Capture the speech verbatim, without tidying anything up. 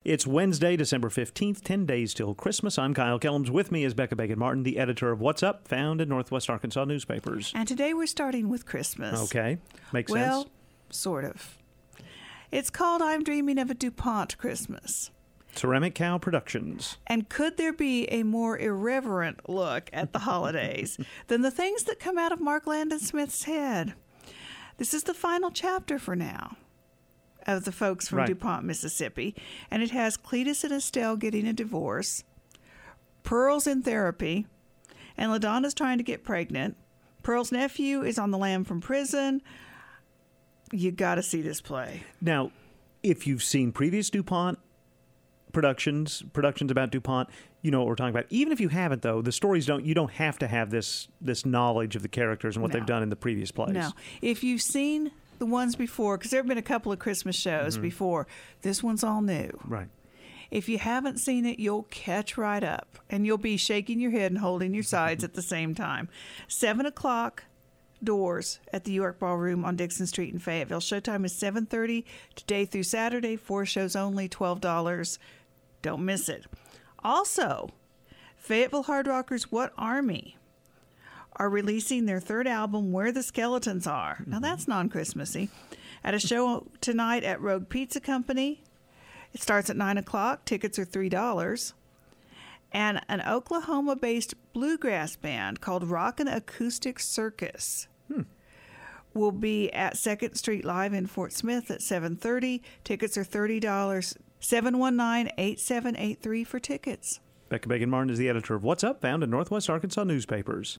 It's Wednesday, December fifteenth, ten days till Christmas. I'm Kyle Kellums. With me is Becca Bacon-Martin, the editor of What's Up, found in Northwest Arkansas newspapers. And today we're starting with Christmas. Okay, makes well, sense. Well, sort of. It's called I'm Dreaming of a DuPont Christmas. Ceramic Cow Productions. And could there be a more irreverent look at the holidays than the things that come out of Mark Landon Smith's head? This is the final chapter for now of the folks from right. DuPont, Mississippi. And it has Cletus and Estelle getting a divorce, Pearl's in therapy, and LaDonna's trying to get pregnant. Pearl's nephew is on the lam from prison. You got to see this play. Now, if you've seen previous DuPont productions, productions about DuPont, you know what we're talking about. Even if you haven't, though, the stories don't, you don't have to have this this knowledge of the characters and what no. they've done in the previous plays. No. If you've seen the ones before, because there have been a couple of Christmas shows mm-hmm. before, this one's all new. Right. If you haven't seen it, you'll catch right up, and you'll be shaking your head and holding your sides at the same time. Seven o'clock doors at the York Ballroom on Dixon Street in Fayetteville. Showtime is seven thirty today through Saturday. Four shows only, twelve dollars. Don't miss it. Also, Fayetteville Hard Rockers What Army are releasing their third album, Where the Skeletons Are. Mm-hmm. Now, that's non-Christmassy. At a show tonight at Rogue Pizza Company. It starts at nine o'clock. Tickets are three dollars. And an Oklahoma-based bluegrass band called Rockin' Acoustic Circus hmm. will be at Second Street Live in Fort Smith at seven thirty. Tickets are thirty dollars. seven one nine, eight seven eight three for tickets. Becca Bacon-Martin is the editor of What's Up, found in Northwest Arkansas newspapers.